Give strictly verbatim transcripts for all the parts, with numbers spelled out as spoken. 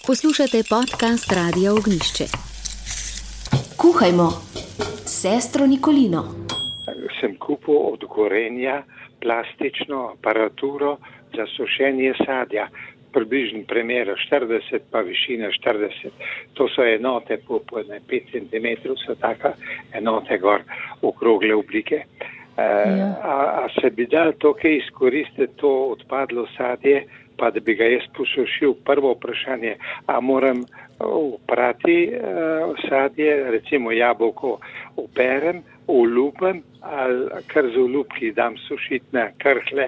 Poslušate podcast Radia Ognjišče. Kuhajmo s sestro Nikolino. Sem kupil od Gorenja plastično aparaturo za sušenje sadja. Približno premjera štirideset pa višina štirideset. To so enote po, po pet centimetrov, so taka enote gor okrogle oblike. E, ja. a, a se bi dal to, kaj izkoristiti to odpadlo sadje, pa da bi ga jaz posušil? Prvo vprašanje, a moram oprati uh, sadje, recimo jabolko operem, olupem, ali kar z olupki dam sušiti na krhle?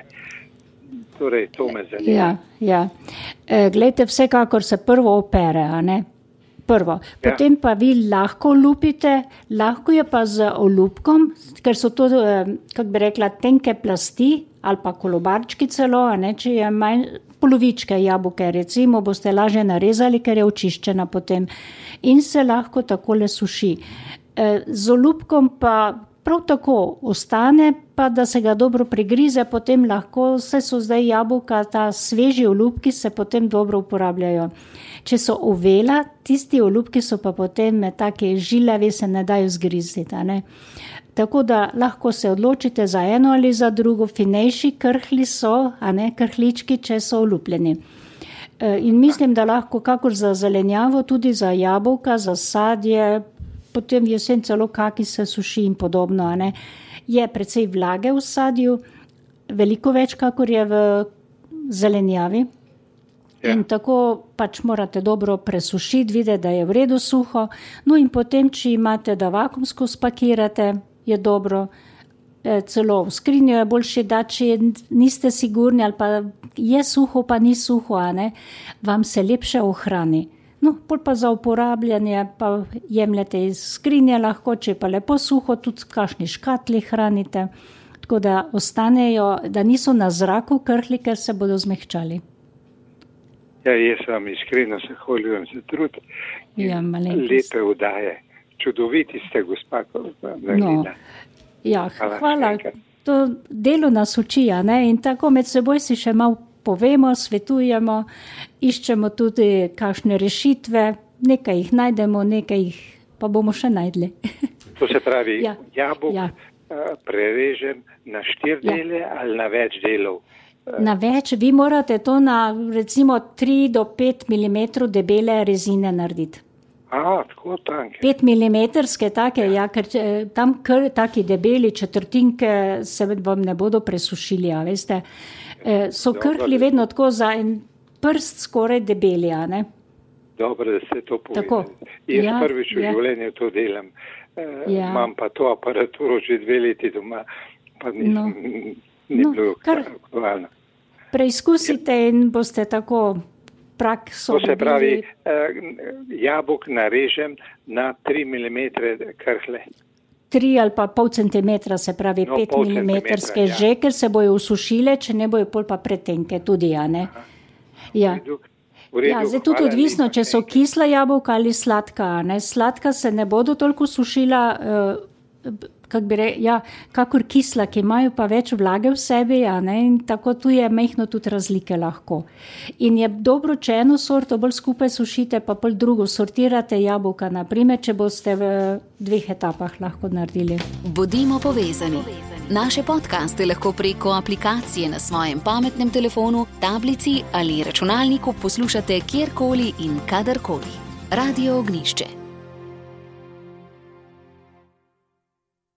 Torej, to me zanima. Ja, ja. E, glejte, vsekakor se prvo opere, a ne? Prvo. Potem ja. Pa vi lahko olupite, lahko je pa z olupkom, ker so to, kako bi rekla, tenke plasti ali pa kolobarčki celo, a ne, če je manj, polovičke jabolke, recimo, boste lažje narezali, ker je očiščena potem in se lahko takole suši. E, z olupkom pa prav tako ostane, pa da se ga dobro prigrize, potem lahko, vse so zdaj jabolka, ta sveži olupki se potem dobro uporabljajo. Če so uvela, tisti olupki so pa potem take žilavi, se ne dajo zgriziti, a ne. Tako da lahko se odločite za eno ali za drugo, finejši krhli so, a ne, krhlički, če so olupljeni. E, in mislim, da lahko kakor za zelenjavo, tudi za jabolka, za sadje, potem jesen celo kaki se suši in podobno, a ne. Je precej vlage v sadju, veliko več, kakor je v zelenjavi. Ja. In tako pač morate dobro presušiti, videti, da je v redu suho. No in potem, če imate, da vakuumsko spakirate, je dobro. E, celo v skrinjo je boljše dati, če niste sigurni, ali pa je suho, pa ni suho, a ne, vam se lepše ohrani. No, pol pa za uporabljanje, pa jemljete iz skrinje lahko, če pa lepo suho, tudi kakšni škatli hranite, tako da ostanejo, da niso na zraku krhli, ker se bodo zmehčali. Ja, jaz vam iskreno se hvaljujem za trud in ja, lepe vdaje. Čudoviti ste, gospa Nikolina. No, ja, hvala. hvala. To delo nas uči, a ne? In tako med seboj si še malo povemo, svetujemo, iščemo tudi kakšne rešitve, nekaj jih najdemo, nekaj jih pa bomo še najdli. To se pravi, ja, jabolk ja. prerežem na štiri ja. dele ali na več delov? Na več, vi morate to na recimo tri do pet milimetrov debele rezine narediti. A, tako tanke. pet milimetrske take, ja, ker tam kar taki debeli četrtinke se vam ne bodo presušili, a veste. E, so Dobre, krhli vedno tako za en prst skoraj debeli, a ne? Dobro, da ste to povedali. Jaz ja, prvič v ja. življenju to delam. E, ja. Imam pa to aparaturo že dve leti doma, pa nisem... No. Ni no, bilo aktualno. Preizkusite in boste tako prakso. To se pravi, eh, jabolk narežem na tri milimetre krhle. Tri ali pa pol centimetra, se pravi no, pet milimetrske ja. že, ker se bojo usušile, če ne bojo pol pa pretenke tudi, ja, ne? Ja. V redu, v redu, ja, zdaj tudi odvisno, če so kisla jabolka ali sladka, ne? Sladka se ne bodo toliko sušila, uh, kak bi re, ja, kakor kisla, ki imajo pa več vlage v sebi, a ne, in tako tu je mehno tudi razlike lahko. In je dobro, če eno sorto bolj skupaj sušite, pa pol drugo sortirate jabolka, naprimer, če boste v dveh etapah lahko naredili. Bodimo povezani. Naše podcaste lahko preko aplikacije na svojem pametnem telefonu, tablici ali računalniku poslušate kjerkoli in kadarkoli. Radio Ognjišče.